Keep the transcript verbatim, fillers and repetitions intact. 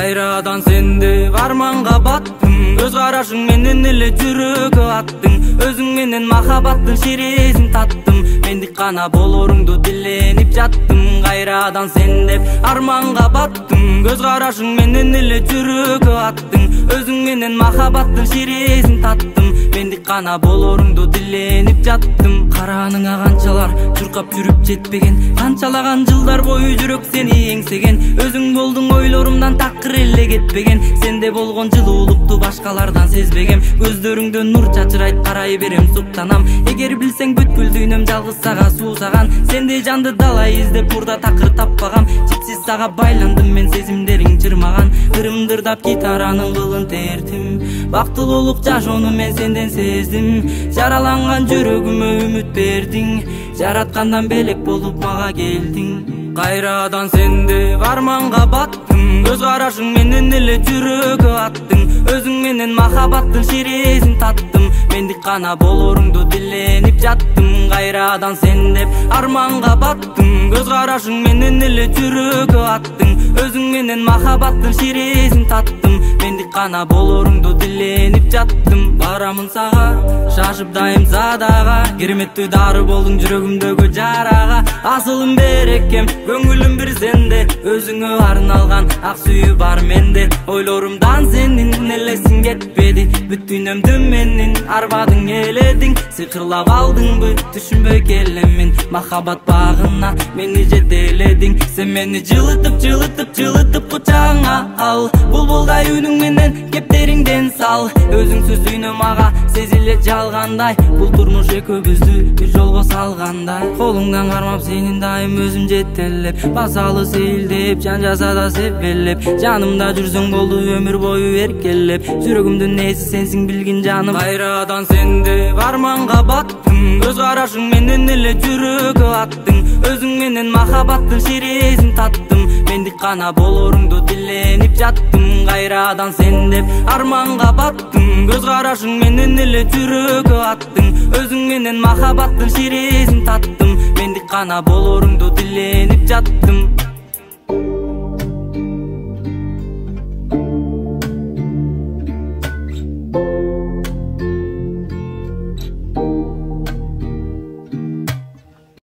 Кайрадан сенде арманга баттым, көз карашың менен эле жүрөгү аттың. Өзүң менен махабаттын шерезин таттым, мендик гана болоруңду диленип жаттым. Кайрадан сен деп арманга баттым, көз карашың менен эле жүрөгү аттың. Өзүң менен махабаттын шерезин таттым, мендик гана болоруңду диленип жаттым. Караныңа канчалар чуркап жүрүп жетпеген, канчалаган жылдар бою жүрөк сени эңсеген. Өзүң болдуң ойлорумдан такыр эле кетпеген, сенде болгон жылуулукту башкалардан сезбегем. Көздөрүңдөн нур чачырайт, карай берем суктанам. Эгер билсең бүткүл дүйнөм жалгыз сага суусаган, сендей жанды дала издеп бурда такыр таппагам. Чипсиз сага байландым мен, сезимдериң жырмаган. Ырымдырдап гитаранын кылын тертим, бактылуулук жашоону мен сенден сездим. Жараланган жүрөгүмө үмүт бердиң, жараткандан белек болуп мага келдиң. Кайрадан сенде арманга баттым, көз карашың менен эле жүрөгү аттың. Өзүң менен махабаттын шерезин таттым, мендик гана болоруңду диленип жаттым. Кайрадан сен деп арманга баттым, көз карашың менен эле жүрөгү аттың. Өзүң менен махабаттын шерезин таттым, мендик гана болоруңду диленип жаттым. Барамын сага шашып дайым задага, кереметтүү дары болдуң жүрөгүмдөгү жарага. Асылым берекем, көңүлүм бир сенде, өзүңө арналган ак сүйүү бар менде. Ойлорумдан сенин элесиң кетпеди, бүт дүйнөмдү менин арбадың эледиң. Сыйкырлап алдыңбы түшүнбөй келемин, махаббат багына мени жетеледиң. Сен мени жылытып жылытып жылытып кучагыңа ал, булбулдай үнүң менен кептериңден сал. Өзүңсүз дүйнө мага сезиле жалгандай, бул турмуш экөөбүздү бир жолго салгандай. Колуңдан кармап сенин дайым өзүм жетелеп, басалы сейилдеп жан жасада себелеп. Жанымда жүрсөң болду өмүр бою эркелеп, жүрөгүмдүн ээси сенсиң билгин жаным. Кайрадан сенде арманга баттым, көз карашың менен эле жүрөгү аттың. Өзүң менен махабаттын шерезин таттым, мендик гана болоруңду диленип жаттым. Кайрадан сен деп арманга баттым, көз карашың менен эле жүрөгү аттың. Өзүң менен махабаттын шерезин таттым, мендик гана болоруңду диленип жаттым.